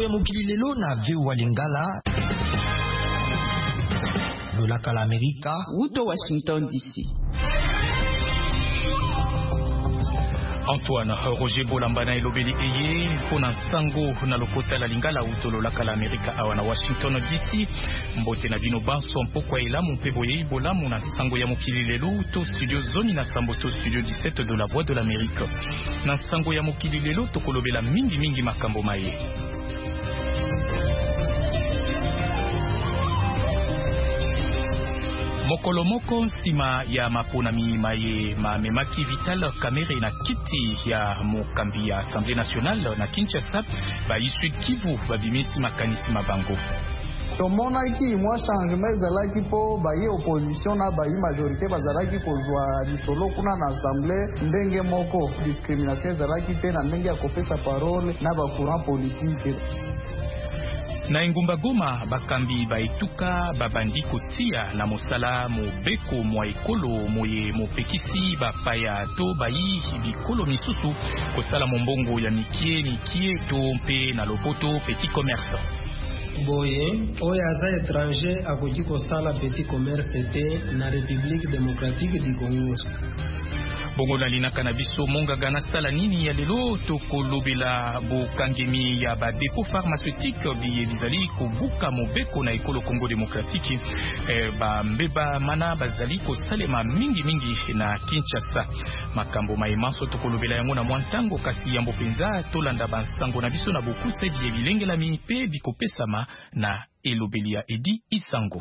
ya mokili lelo na VOA Lingala. Lolaka la Amerika. Uto Washington DC. Antoine Roger Bolambana elobeli eye pona sango na lokota la Lingala utololaka la Amerika awana Washington DC. Mbote na bino banso mpokwa elamu mpe boye bolamu na sango ya mokili lelo to studio zoni na sambo to studio 17 de la Voix de l'Amérique. Na sango ya mokili lelo tokolobela mingi makambo maye. Mokolomoko nsima ya maponami maye mamemaki Vital Kamerhe na kiti ya mokambi ya Assemblée nationale na Kinshasa ba Sud Kivu babimisi makanisi mabango. Tomonaki mwa changement ezalaki po baye opposition na baye majorité bazalaki kozwa lisolo kuna na assemblée ndenge moko discrimination ezalaki te na ndenge ya kopesa parole na bacourant politique. Na Engumba Goma bakambi baituka babandi kotia na mosala mobeko mwa ekolo moye mopekisi bapaya to bayi bikolo misusu kosala mombongo ya mikie to mpe na lopoto petit commerce. Boye oyo aza étranger akoki kosala petit commerce te na République démocratique du Congo. Bongo na linaka na biso mongaga na sala nini ya lelo tokolobela bokangemi ya ba dépôt pharmaceutique biye bizali kobuka mobeko na ekolo Congo démocratique ba mbeba mana bazali kosalema mingi na Kinshasa. Makambo maimanso tokolobela yango na mwantango kasi yambo penza tolanda bansango na biso na bokuse biye bilengela mpe bikopesama na elobelia Edi Isango.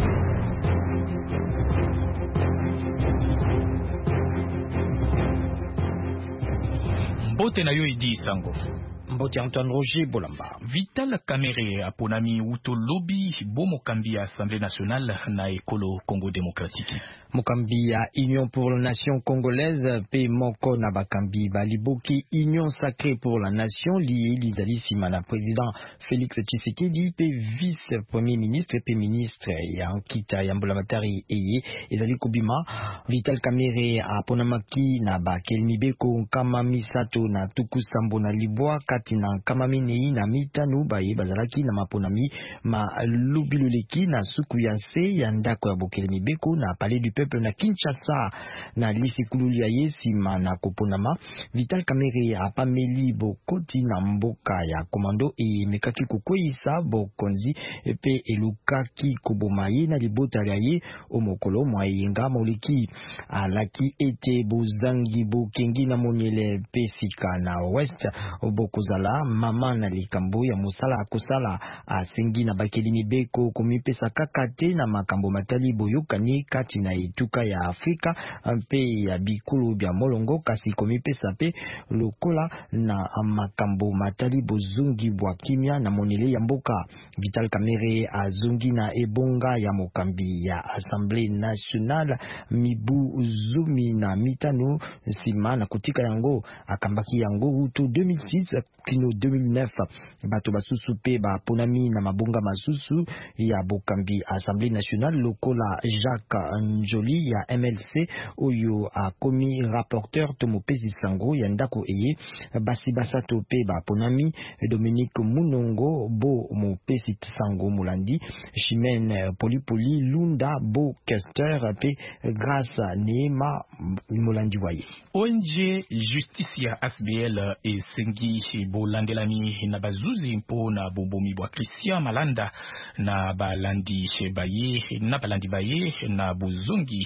Mbote na yo Edi Isango. Mbote Antoine Roger Bolamba. Vital Kamerhe aponami uto lobby bomokambi ya Assemblée nationale na ekolo Congo démocratique. Mokambi ya Union pour la nation congolaise pe moko na bakambi baliboki Union sacrée pour la nation lié lizali simana président Félix Tshisekedi pe vice premier ministre pe ministre ya nkita ya mbulamatari eye ezali kobima. Vital Kamerhe aponamaki na bakelmi beko kama misato na tukusambo na libwa kati na kama minei na mitanu baye bazalaki na maponami ma lubiloleki na suku ya nse ya ndako ya bokelmi beko na palais du peuple na Kinshasa na lisikulu ya yesima na koponama. Vital Kamerhe apameli bokoti na mboka ya komando e mekaki kukwisa bokonzi pe elukaki kobomaye na libota ya ye omokolo mwayenga moleki alaki ete bozangi bokengi na monyele pesika na west bokozala mama na likambo ya musala akosala asengi na bakelini beko komipesa kakate na makambo matali boyokani kati na etuka ya Afrika mpe ya bikulu bya molongo kasi komipesa pe lokola na makambo matali bozungi bwa kimia na monele ya mboka. Vital Kamerhe azungi na ebonga ya mokambi ya Assemblée nationale mibu zumi na mitano nsima na kutika yango akambaki yango uto 2006 kino 2009 bato basusu pe baponami na mabonga masusu ya bokambi Assemblée nationale lokola Jacques Njoli ya MLC oyo akomi rapporteur to mopesi sango ya ndako eye basi basato pe baponami Dominique Munongo bo mopesi sango mulandi Chimène Polipoli Lunda bo Kester pe Grâce Neema mulandi waye. ONG Justicia ASBL esengi bolandelani na bazuzi mpo na bobomi bwa Christian Malanda na balandi baye na balandi baye na bozongi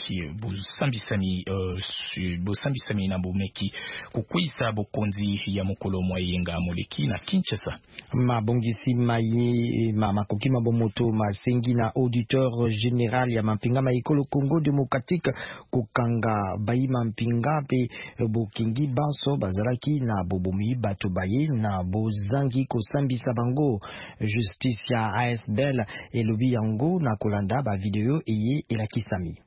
bosambisani na bomeki kukwisa bokonzi ya mokolo mwayenga moleki na Kinshasa. Mabongisi maye makoki mabomoto masengi na auditeur général ya mampinga maikolo Congo démocratique kokanga bayi mampinga pe bokingi banso bazalaki na bobomi bato baye na bozangi kosambisa bango. Justice ya ASBL elobi yango na kolanda ba video eye elakisami.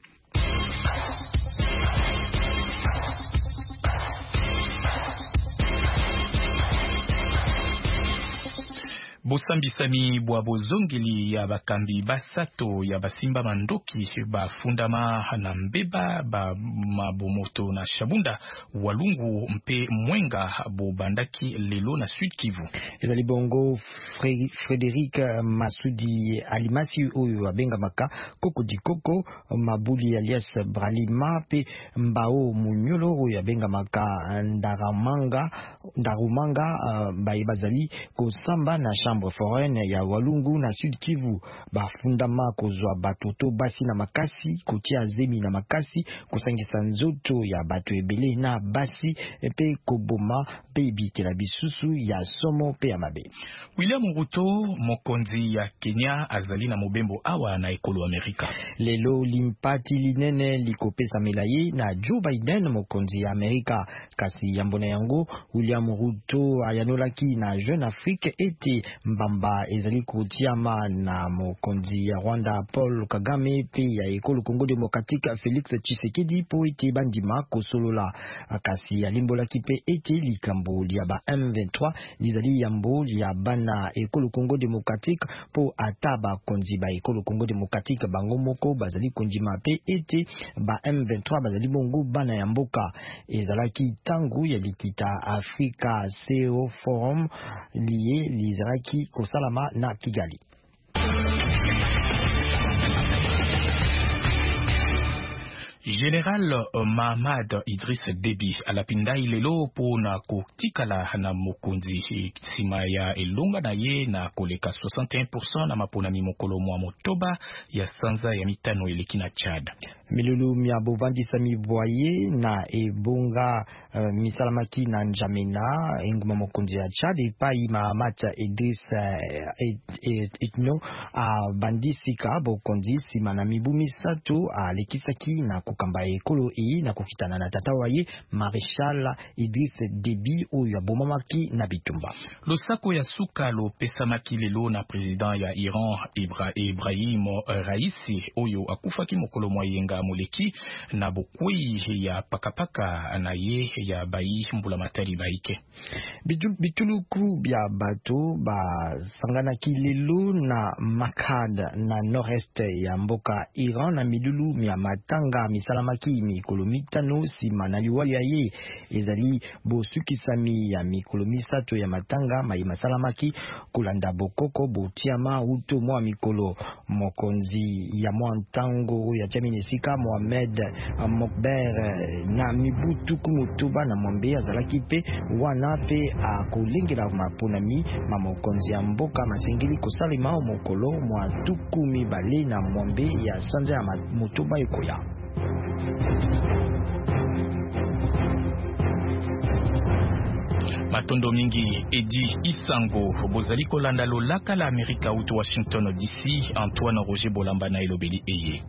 Bosambisami bwa bozongeli ya bakambi basato ya basimba mandoki bafundama na mbeba ba mabomoto na Shabunda Walungu mpe Mwenga bobandaki lelo na Sud Kivu. Ezali bongo Frédéric Masudi Alimasi oyo abenga maka Koko Dikoko Mabuli alias Bralima pe Mbao Munyolo oyo abenga maka Ndarumanga bazali kosamba na chambre foraine ya Walungu na Sud Kivu bafundama kozwa batoto basi na makasi kotia zemi na makasi kosangisa nzoto ya bato ebele na basi pe koboma pe bikela bisusu ya somo pe ya mabe. William Ruto mokonzi ya Kenya azali na mobembo awa na ekolo Amerika. Lelo limpati linene likopesa melaye na Joe Biden mokonzi ya Amerika kasi yambona yango William Ruto ayanolaki na Jeune Afrique ete mbamba ezali kotiama na mokonzi ya Rwanda Paul Kagame pe ya ekolo Congo Démocratique Félix Tshisekedi po ete bandima kosolola kasi alimbolaki pe ete likambo lia ba M23 lizali yambo lia bana ekolo Congo Démocratique po ataba konzi ba ekolo Congo Démocratique bango moko bazali konjima pe ete ba M23 bazali bongo bana ya mboka ezalaki tangu ya likita Africa CEO Forum lié lizalaki kosalama na Kigali. Général Mahamad Idriss Déby alapinda ilelo pona kotikala na mokonzi sima ya elonga na ye na koleka 61% na mapona mimokolo mwa Motoba ya sanza ya mitano eleki na Chad. Milulu mia bovandisa miboye na ebonga misalamaki na Njamena inguma mokonzi ya Chad epai Mahamad Idriss Itno bandisika bokonzi sima na mibu misato alekisaki na kukamba ekolo na kukitana na tata waye Marshal Idriss Déby oyo abomamaki na bitumba. Losako ya suka lo pesamaki lelo na president ya Iran Ibrahim Raisi oyo akufaki mokolo moyenga moleki na bokwei ya pakapaka na ye ya bayi mbula matari baike. Bituluku bya bato ba sanganaki lelo na Makad na nord-est ya mboka Iran na milulu mia matanga misalamaki mikolo mitano sima na liwali ya ye ezali bosukisami ya mikolo misato ya matanga mai masalamaki kulanda bokoko botiama uto mwa mikolo mokonzi ya mwantango ya Jaminesika Mohamed Mokber na mibutu kumutuba na mwambe azalaki pe wana pe akolengela maponami mamokonzi ya mboka masengeli kosalema mokolo mwa tukumi bale na mwambe ya sanza ya mutuba ekoya. Matondo mingi Edi Isango bozali kolanda lolaka la Amerika uto Washington DC. Antoine Roger Bolamba na elobeli eye.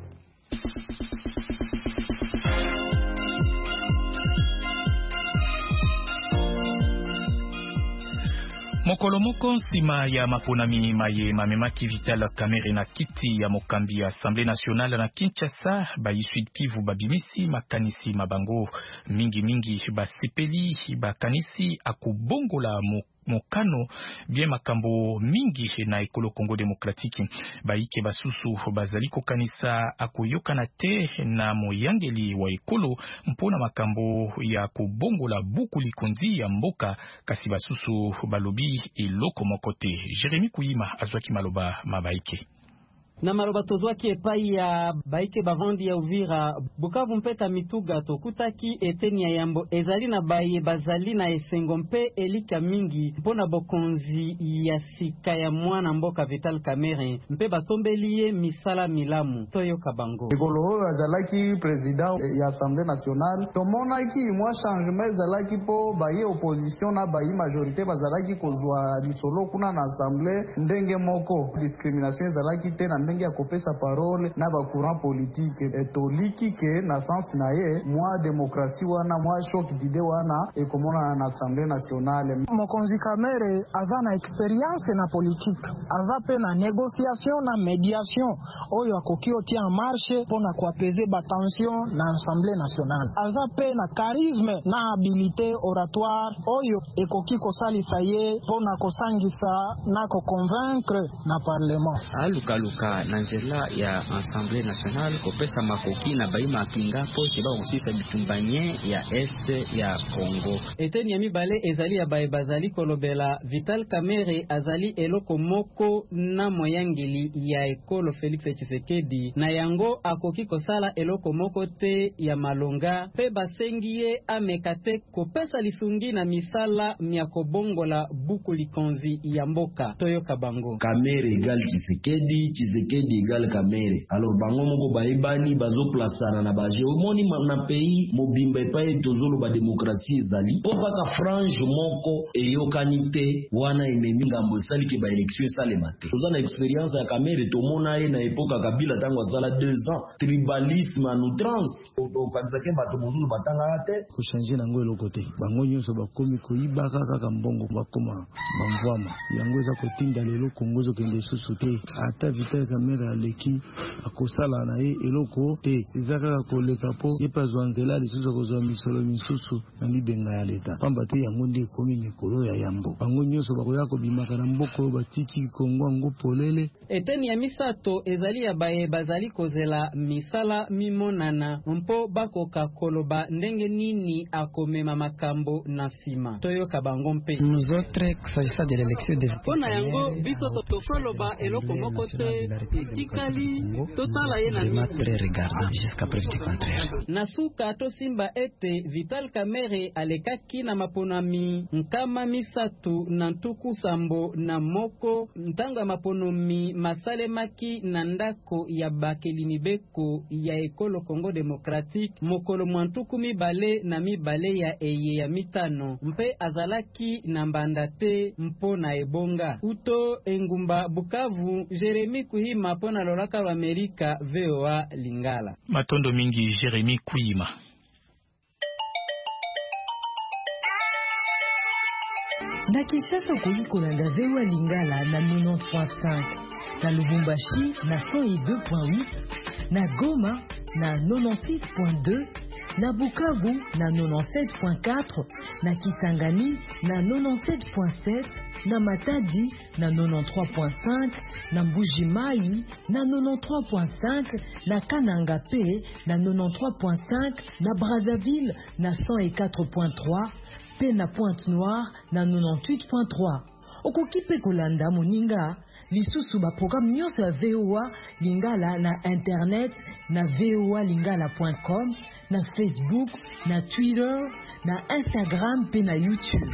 Mokolo moko nsima ya maponami maye mamemaki Vital Kamerhe na kiti ya mokambi ya Assemblée nationale na Kinshasa bayi Sud Kivu babimisi makanisi mabango mingi basepeli bakanisi akubongola mokano bien makambo mingi na ekolo Congo Démocratique baike basusu bazali kokanisa akoyokana te na moyangeli wa ekolo mpona makambo ya kubongola buku likonzi ya mboka kasi basusu balobi eloko mokote. Jérémy Kuyima azwaki maloba mabaike na maloba tozwaki epai ya baike bavandi ya Uvira Bukavu mpeta mituga tokutaki eteni ya yambo ezali na baye bazali na esengo mpe elika mingi mpona bokonzi ya sika ya mwana mboka Vital Kamerhe mpe batombeli ye misala milamu toyoka bango. Ekolo azalaki président ya Assemblée nationale tomonaki mwa changement ezalaki po baye opposition na baye majorité bazalaki kozwa lisolo kuna na Assemblée ndenge moko discrimination ezalaki te na ndenge ya kopesa parole na ba courant politique etoliki ke na sens na ye mwa demokrasi wana mwa shock d'idée wana ekomona na Assemblée nationale. Mokonzi Kamere aza na experience na politique, aza pe na négociation na médiation oyo akoki otia en marche pona koapaiser ba tension na Assemblée nationale. Aza pe na charisme na habilité oratoire oyo ekoki kosalisa ye pona kosangisa na ko convaincre na parlement. Alukaluka na nzela ya Assemblée nationale kopesa makoki na baima kinga po kiba osisa bitumbanye ya este ya Congo. Eteni ya mibale ezali ya baye bazali kolobela Vital Kamerhe azali eloko moko na moyangeli ya ekolo Félix Tshisekedi na yango akoki kosala eloko moko te ya malonga pe basengi ye amekate kopesa lisungi na misala mya kobongola buku likonzi ya mboka toyo kabango. Kamerhe egal Tshisekedi, Tshisekedi egal Kamerhe. Alors bango moko baebani bazo plasana na baje omoni na pays mobimba epaye tozolo ba demokrasi ezali po kaka frange moko eyokanite wana ememi ngambo esali ke ba election esalema te. Toza na experience ya Kamerhe tomona ye na epoka Kabila tango asala 2 ans tribalisme en outrance okanisa ke bato mozulu batanga te kochange nango eloko te. Bango nyonso bakomi koyiba kaka mbongo bakoma bamvwama yango eza kotinda lelo Kongo ezokende susu te. Ata Vital Kamerhe aleki akosala na ye eloko te eza kaka koleka po ye pazwa nzela lisusu kozwa misolo misusu na libenga ya leta pamba te yango nde ekomi mikolo ya yambo. Bango nyonso bakoya kobimaka na mboka oyo batiki Kongo yango polele. Eteni ya misato ezali ya baye bazali kozela misala mimonana mpo bakoka koloba ndenge nini akomema makambo na sima toyoka bango mpe. Nous autres s'agissant de l'élection de pona yango biso tokoloba eloko moko te etikali totala ye na regardant jusqu'à preuve du contraire. Nasuka tosimba ete Vital Kamerhe alekaki na maponami nkama misatu na ntuku sambo na moko ntanga maponomi masalemaki na ndako ya bakeli mibeko ya ekolo Congo Démocratique mokolo mwantuku mibale na mibale ya eye ya mitano mpe azalaki na mbanda te mpo na ebonga uto engumba Bukavu. Jeremy Kuhima pona lolaka wa Amerika VOA Lingala. Matondo mingi Jeremy Kuhima. Na Kinshasa okoki kolanda VOA Lingala na 90.5, na Lubumbashi na 102.8, na Goma na 96.2, na Bukavu na 97.4, na Kisangani na 97.7, na Matadi na 93.5, na Mbuji-Mayi na 93.5, na Kananga P na 93.5, na Brazzaville na 104.3, pe na Pointe-Noire na 98.3. Okoki pe kolanda moninga lisusu ba programme nyonso ya VOA Lingala na internet na voalingala.com, na Facebook, na Twitter, na Instagram pe na YouTube.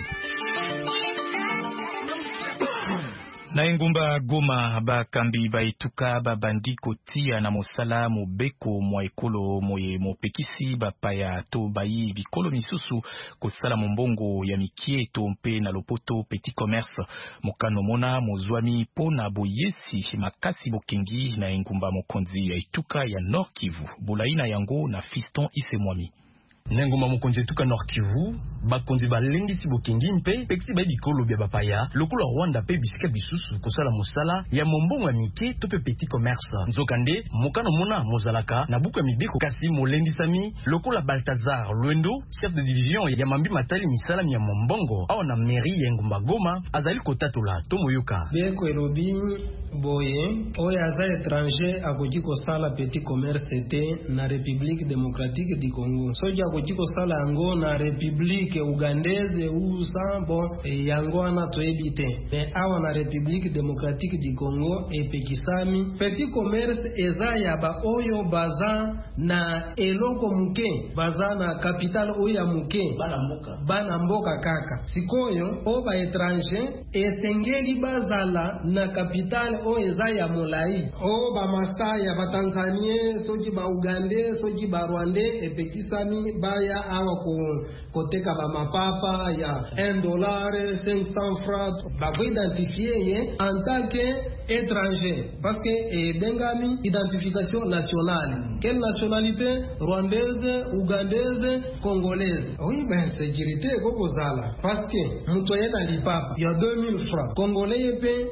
Na engumba Goma bakambi baituka babandi kotia na mosala mobeko mwa ekolo moye mopekisi bapaya to bayi bikolo misusu kosala mombongo ya mikie to mpe na lopoto petit commerce mokano mona mozwami pona boyesi makasi bokengi na engumba mokonzi ya ituka ya Nord Kivu bolaina yango na Fiston Isemwami. Nengoma mokonzi tuka Nord Kivu bakonzi balengisi bokengi mpe pekisi bayi bikolo bya bapaya lokolo Rwanda pe bisika bisusu kosala mosala ya mombongo ya mike to pe petit commerce nzokande mokano mona mozalaka na buku ya mibeko kasi molendisami lokolo Balthazar Lwendo chef de division ya mambi matali misala ya mombongo awa na mairie ya Ngumba Goma azali kotatola to moyoka beko elobi boye oya za étranger akoki kosala petit commerce te na République démocratique du Congo soja akoki kosala yango na République ougandaise ou sambo yango wana toyebi te mais awa na République démocratique du Congo epekisami petit commerce eza ya ba oyo baza na eloko muke baza na capital oya muke bana mboka kaka sikoyo o ba étranger esengeli bazala na capital o eza ya molai o ba masaya ba Tanzanie soki ba Ugandais soki ba Rwandais epekisami baya awa koteka ba mapapa ya $1 500 francs ba identifier ye en tant que étranger parce que dengami identification nationale. Quelle nationalité? Rwandaise, ougandaise, congolaise. Oui, ben sécurité kokozala parce que mutwe na lipapa ya 2000 francs. Congolais pe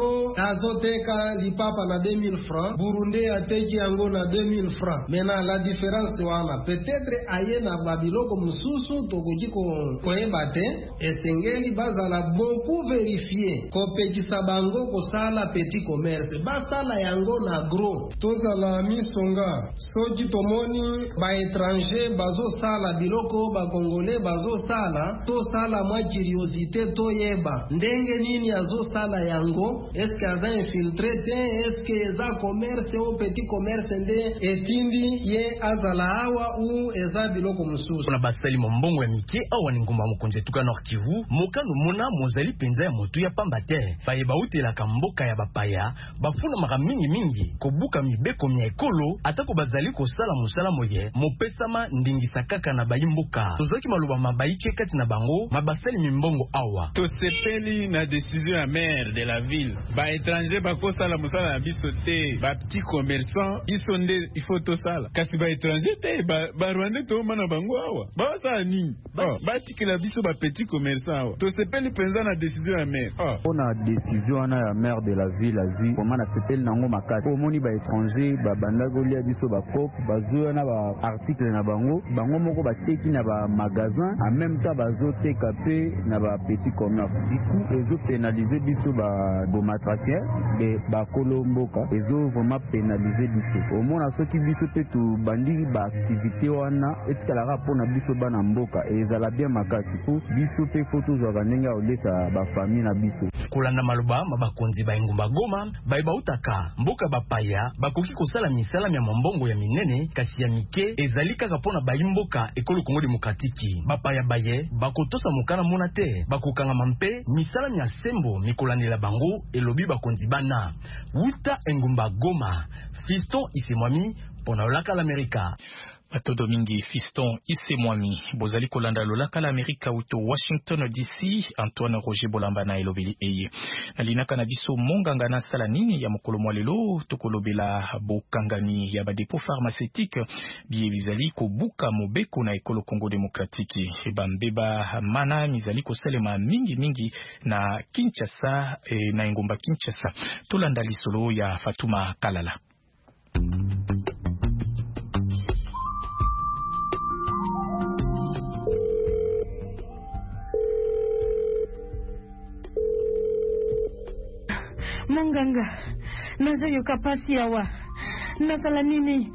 azoteka lipapa na 2000 francs. Burundi ateki yango na 2000 francs. Maintenant la différence wana peut-être aye na babiloko mususu tokoki koyeba te esengeli bazala beaucoup vérifier kopekisa bango kosala petit commerce basala yango na gros tozala misonga soki tomoni ba étranger bazosala biloko ba congolais bazosala tosala mwa curiosité toyeba ndenge nini azosala yango eske aza infiltré te eske eza commerce o petit commerce nde etindi ye azala awa u eza biloko mususu na basali mombongo ya mike awa ni ngumba mokonzi tuka Nord Kivu mokano mona mozali penza ya motu ya pamba te baye bautelaka mboka ya bapaya bafuna maka mingi kobuka mibeko mya ekolo atako bazali kosala mosala moye mopesama ndingisa kaka na bayimboka tozaki maloba mabaike kati na bango mabasali mimbongo awa tosepeli na décision ya maire de la ville ba étranger bakosala mosala na biso te ba petit commerçant biso nde il faut tosala kasi ba étranger te ba Rwanda to mana bango awa basala nini batikela biso ba petit commerçant awa tosepeli penza na décision ya maire ona décision na ya maire de la ville azwi komana sepeli nango makati omoni ba étranger babandako lia biso ba cop bazoya na ba article na bango moko bateki na ba magasin en même temps bazoteka pe na ba petit commerce du coup ezo pénaliser biso ba domatracien de ba kolomboka ezo vraiment pénaliser biso omona soki biso pe tu bandi ba activité wana etikala pona biso bana mboka ezala bien makasi po biso pe foto zwa ndenge olesa ba famille na biso kolanda maloba mabakonzi ba engumba Goma ba utaka mboka bapaya bakoki kosala misala ya mombongo ya minene kasi ya mike ezali kaka pona bayimboka ekolo Kongo Demokratiki bapaya baye bakotosa mokana mona te bakokanga mampe misala ya sembo mikolandela bango elobi bakonzi bana wuta engumba Goma Fiston Isemwami pona olaka l'Amerika. Matodo mingi Fiston Isemwami bozali kolanda lolaka l'Amerika uto Washington DC. Antoine Roger Bolambana elobeli eye nalinaka na biso monganga na sala nini ya mokolo mwa lelo tokolobela bokangani ya badepo pharmaceutique biye bizali kobuka mobeko na ekolo Congo Demokratiki bambeba mana mizali kosalema mingi na Kinshasa na engomba Kinshasa tolanda lisolo ya Fatuma Kalala. Monganga, nazo yoka pasi awa. Nasala nini?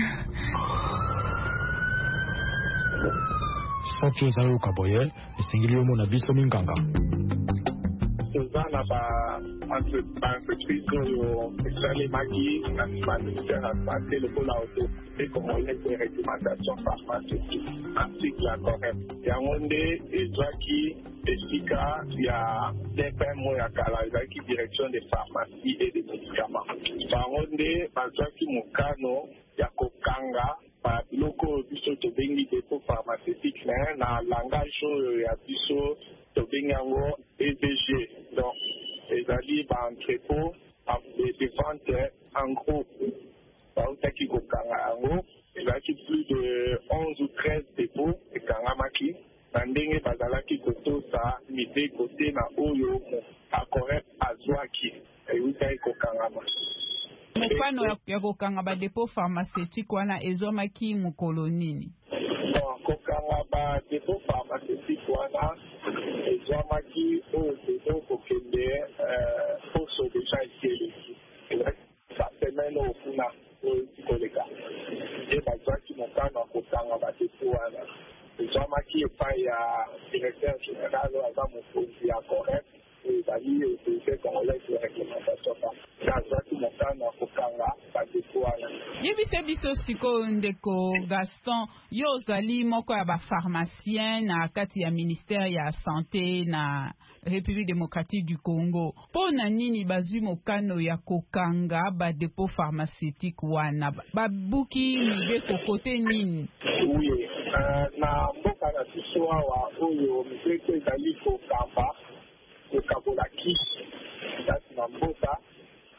Soki ozali okaboye, esengeli omona biso minganga. Tozana entreprise oyo esalemaki na ministère ya santé lokola autorité congolaise de réglementation pharmaceutique article ya correct yango nde ezwaki esika ya DPM ya kala ezalaki direction de pharmacie et de médicaments bango nde bazwaki mokano ya kokanga biloko biso tobengi depo pharmaceutique na langage oyo ya biso tobengi yango EBG donc ezali entrepôt de vente en gros bautaki kokanga yango ezalaki plus de 11 ou 13 dépôts ekangamaki na ndenge bazalaki kotosa mibeko te na oyo acorrect azwaki eutaki kokangama. Mokano ya kokanga badepo pharmaceutique wana ezomaki mokolo nini? Kokanga badepo pharmaceutique wana ezomaki oyo tozo kokende poso deja ekeleki sa semaine oyo kuna oyo tikoleka nde bazwaki mokano ya kokanga badepo wana ezomaki epai ya directeur général oyo aza mokonzi ya correct ezali autorité congolaise de réglementation azwaki mokano ya kokanga badepo wana. Yebise biso sikoyo ndeko Gaston yo ozali moko ya bapharmacien na kati ya ministère ya santé na République démocratique du Congo. Pona nini bazwi mokano ya kokanga badepo pharmaceutique wana babuki mibeko kote nini? Oui, na mboka na biso awa oyo mibeko ezali kokamba kokabola kisi kati na mboka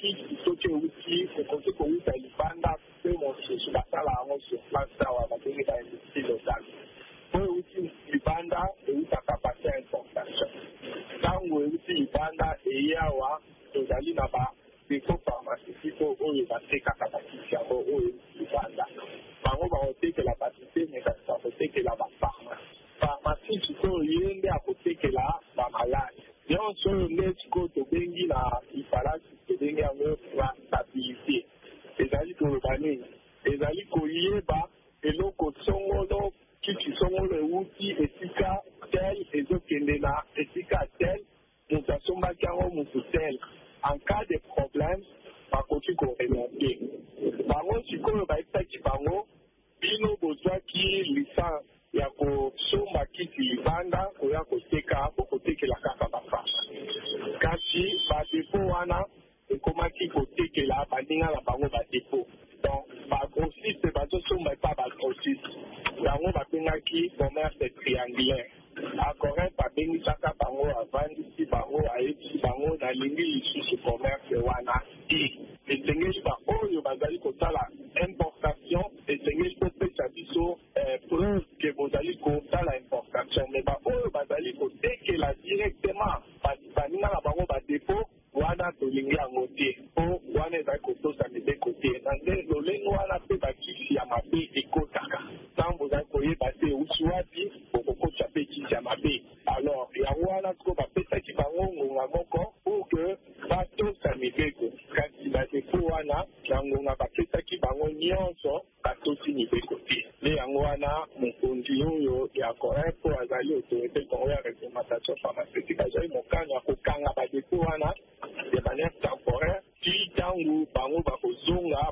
bakiti soki euti okoki kowuta libanda mpe mosusu basala yango sur place awa babengi baindustrie locale po euti libanda eutaka pase ya importation ntango euti libanda eye awa tozali na badepo pharmaceutique oyo batekaka bakiti yango oyo euti libanda bango bakotekela batite me kasi bakotekela bapharmacie sikoyo ye nde akotekela bamaladi nyonso oyo nde sikoyo tobengi na ifalasi tobengi yango traçabilité ezali koloba nini ezali koyeba eloko songolo kiti songolo euti esika tel ezokende na esika tel moto asombaki yango moto tel en cas de problème bakoki koremonte bango sikoyo bayebisaki bango bino bozwaki licence ya kosomba kiti libanda koya koteka bokotekela kaka bapharmacie kasi badepo wana ekomaki kotekela baninga na bango badepo donc bagrossiste bazosomba epa bagrossiste yango babengaki commerce triangulaire acorrect babengisaka bango avandisi bango ayebisi bango nalingi lisusu commerce wana te esengeli baoyo bazali kosala importation esengeli kopesa biso preuve ke bozali kosala importation me baoyo bazali kotekela directement baninga na bango badepo wana tolingi yango te po wana ezali kotosa mibeko te na nde lolenge wana mpe bakisi ya mabe ekotaka ntango bozali koyeba te euti wapi bokokotisa mpe kisi ya mabe alors yango wana siko bapesaki bango ngonga moko pour ke batosa mibeko kasi badepo wana na ngonga bapesaki bango nyonso batosi mibeko te nde yango wana mokonzi oyo ya correct po azali autorité congo ya réglementation pharmaceutique azali mokano ya kokanga badepo wana de manière temporaire ti ntango bango bakozonga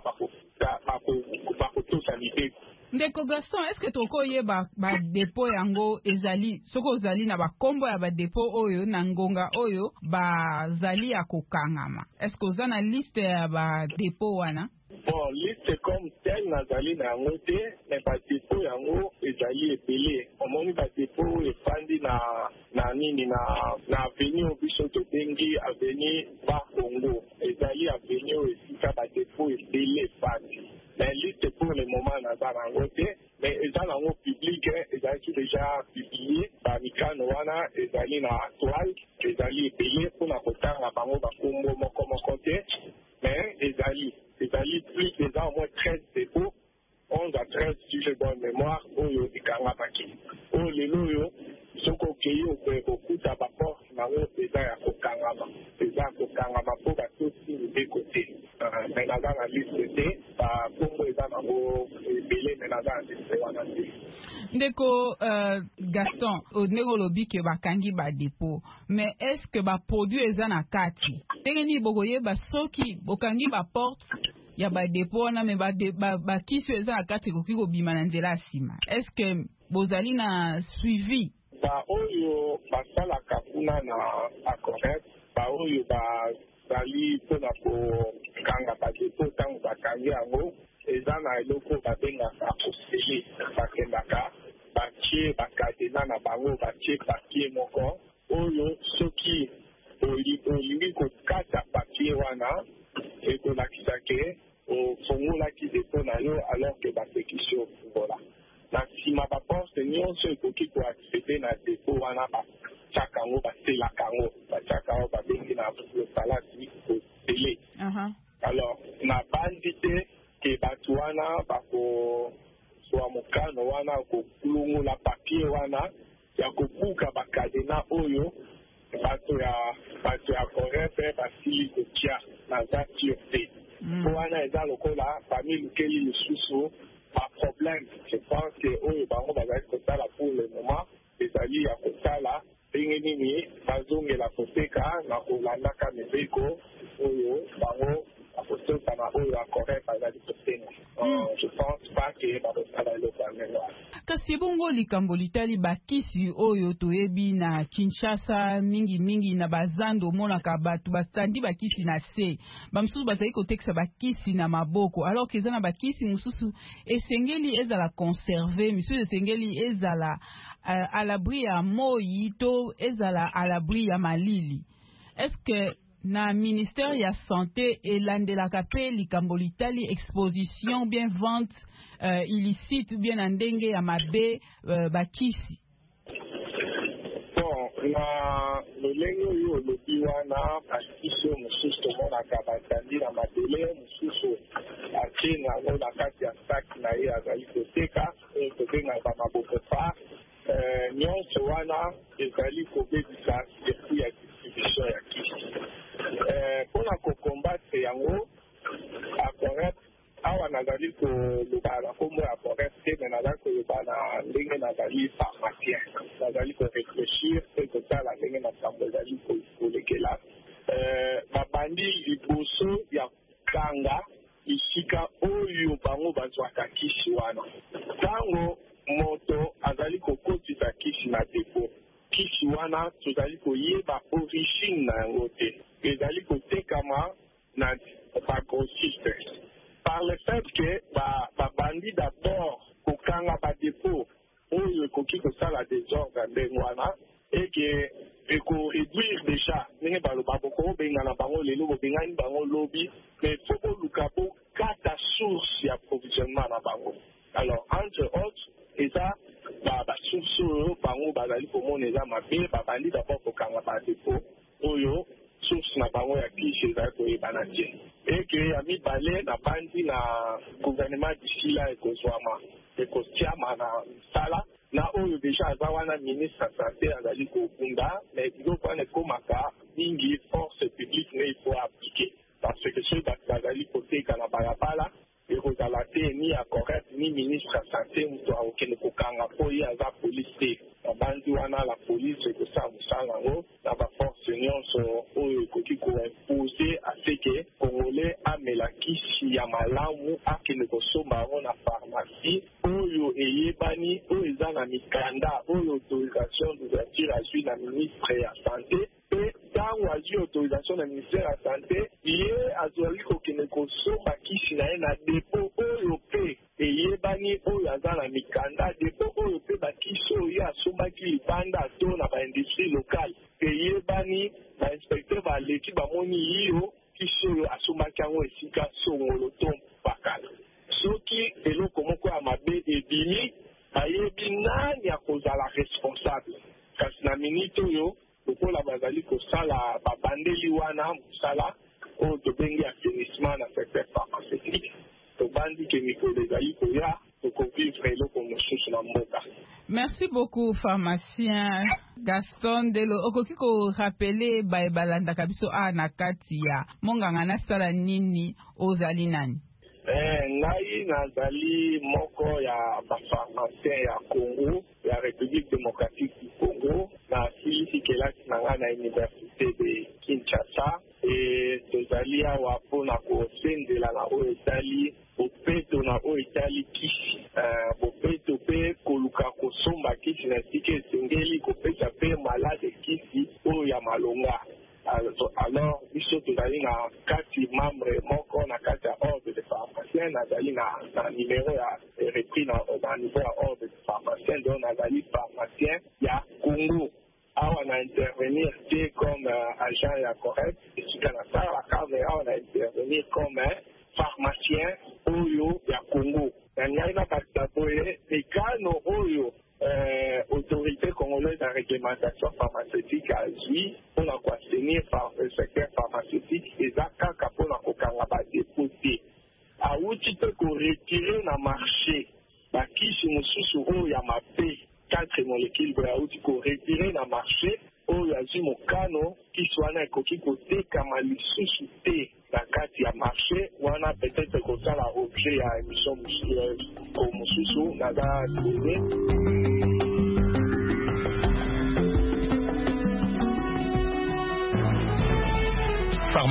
bakotosa mibeko. Ndeko Gaston, est-ce que tokoyeba badepo yango ezali soko ozali na bakombo ya badepo oyo na ngonga oyo bazali ya kokangama? Est-ce que oza na liste ya badepo wana? Bon, liste comme tel nazali na yango te, mais badepo yango ezali ebele. Omoni badepo efandi na nini na avenue obiso tobengi avenue Bakongo. Ezali avenue oyo esika badepo ebele efandi. Mais liste pour le moment naza na yango te, mais eza nango public, ezali déjà publié. Bamikano wana ezali na toile, ezali ebele mpona kotanga bango bakombo moko te, mais ezali plus déjà au moins 13 dépôts, 11 à 13 si j'ai bonne mémoire, oyo ikanga baki. Oyo lelo yo, soko kei okuta baporte nango eza ya kokangama. Eza ya kokangama po batosi mibeko-te. Mais naza na liste te, bakombo eza nango ebele, mais naza na liste wana te. Ndeko Gaston, ndeko olobi ke bakangi ba dépôt, mais est-ce que ba produit eza na kati? Ndenge bokoye ba soki bokangi ba porte ya ba dépôt na me ba kiso eza na kati koki kobima na nzela sima. Est-ce que bozali na suivi? Ba oyo basalaka kuna na acorrect, ba oyo bazali mpona kokanga ba dépôt ntango bakangi yango eza na eloko babengaka osele bakendaka batie bakadena na bango batie papier moko oyo soki olingi kokata papier wana ekolakisa ke ofungolaki depo na yo alors ke bapekisi ofungola na nsima baporte nyonso ekoki koaccede na depo wana batiaka yango baselaka yango batiaka yango babengi na palasi kotele alors na bandi te ke bato wana bakozwa mokano wana kokulungula papier wana ya kobuka bakadena oyo bato ya Corée mpe basili kotia naza tire te po wana eza lokola bamilukeli lisusu baproblème. Je pense que oyo bango bazali kotala pour le moment ezali ya kotala ndenge nini bazongela koteka na kolandaka mibeko oyo bango bakosota na oyo ya Corée bazali kotenga. Je pense pas que bakosala eloko ya melo. Kasi bongo likambo litali bakisi oyo toyebi na Kinshasa mingi na bazando monaka bato batandi bakisi na se bamususu bazali kotekisa bakisi na maboko alors que ezana bakisi mususu esengeli ezala conserver misusu esengeli ezala à l'abri ya moi to ezala à l'abri ya malili. Est-ce que na ministère ya santé elandelaka pe likambo litali exposition bien vente illicite bien na ndenge ya mabe bakisi. Na lolenge oyo olobi wana bakisi mosusu tomonaka batandi na mabele mosusu atie yango na kati ya saki na ye azali koteka oyo tobengaka mabokopa nyonso wana ezali kobebisa circuit ya distribution ya kisi mpona kokombatre yango acorrect awa nazali koloba na kombo ya correct te me nazali koloba na ndenge nazali pharmacien nazali koreflechir mpe kotala ndenge makambo ezali kolekela babandi liboso ya kanga esika oyo bango bazwaka kisi wana ntango moto azali kokotisa kisi na depo kisi wana tozali koyeba origine na yango te ezali kotekama na bagrossiste par le fait que babandi d'abord kokanga badepo oyo ekoki kosala désordre ndenge wana eke ekoréduire déjà ndenge baloba bokobengana bango lelo bobengani bango lobi mais fo boluka bokata source ya approvisionnement na bango. Alors entre autres eza basource oyo bango bazali komona eza mabe babandi d'abord kokanga badepo oyo source na bango ya kisi ezali koyebana te eke ya mibale na bandi na gouvernement disila ekozwama ekotiama na msala na oyo deja aza wana ministre ya santé azali kokunda mais biloko wana ekomaka mingi force publique ne ifo aplike parce que soki bato bazali koteka na balabala ekozala te ni ya correct ni ministre ya santé moto akokende kokanga mpo ye aza polise te babandi wana la polise ekosala mosala yango na baforce nyonso oyo ekoki koimpose aseke congolais amela kisi ya malamu akende kosomba yango na pharmacie oyo eyebani oyo eza na mikanda oyo autorisation d'ouverture azwi na ministre ya santé mpe ntango azwi autorisation na ministère ya santé ye azwali kokende kosomba kisi na ye na depo oyo mpe eyebani oyo aza na mikanda depo oyo mpe bakisi oyo ye asombaki libanda to na baindustrie locale eyebani bainspecteur baleki bamoni yiyo kisi oyo asombaki yango esika songolo to mpakala soki eloko moko ya mabe ebimi bayebi nani akozala responsable kasi na minute oyo lokola bazali kosala babandeli wana mosala oyo tobengi assainissement na secteur pharmaceutique tobandi ke mikolo ezali koya tokovivre eloko mosusu na mboka. Merci beaucoup pharmacien Gaston Delo. Okoki korapele baebalandaka biso na kati ya monganga nasala nini ozali nani? Ngai nazali moko ya bapharmacien ya Congo ya République démocratique du Congo nasilisi kelasi na ngai na université de Kinshasa e tozali awa mpona kosendela na oyo etali bopeto na oyo etali kisi bopeto mpe koluka kosomba kisi na esika esengeli kopesa mpe malade kisi oyo ya malonga. Alors biso tozali na kati membre moko na kati ya ordre de pharmacien nazali na numéro ya repris na niveau ya ordre de pharmacien donc nazali pharmacien ya Congo awa na intervenir te comme agent ya correct esika na salaka mais awa na intervenir comme pharmacien oyo ya Congo na ngai na bakita boye ekano oyo autorité congolaise en réglementation pharmaceutique azwi mpona koassainir le secteur pharmaceutique eza kaka mpona kokanga badepo te awuti mpe koretire na marché bakisi mosusu oyo ya mabe 4 molécule boye awuti koretire na marché oyo azwi mokano kisi wana ekoki kotekama lisusu te na kati ya marché wana peut-être kosala objet ya émission mosusu naza donné.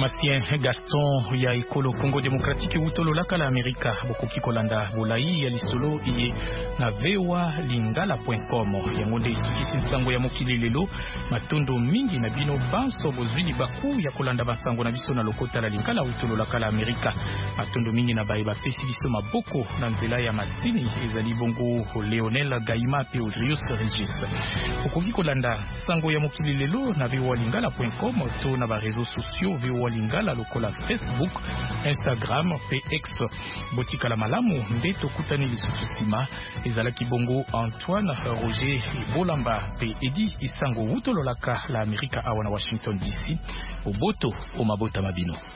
pharmacien Gaston ya ekolo Congo Démocratique utololaka la Amerika bokoki kolanda bolai ya lisolo iye na vewalingala.com yango nde esukisi nsango ya mokili lelo matondo mingi na bino banso bozwi libaku ya kolanda basango na biso na lokota la lingala utololaka la Amerika matondo mingi na baye bapesi biso maboko na nzela ya masini ezali bongo Leonel Gaima pe Audrius Regis okoki kolanda sango ya mokili lelo na vewalingala.com to na ba réseaux sociaux vewalingala lokola Facebook, Instagram pe X botika la malamu nde tokutani lisusu sima ezalaki bongo Antoine Roger Bolamba pe Edi Isango utololaka la Amerika awa na Washington DC oboto o mabota mabino.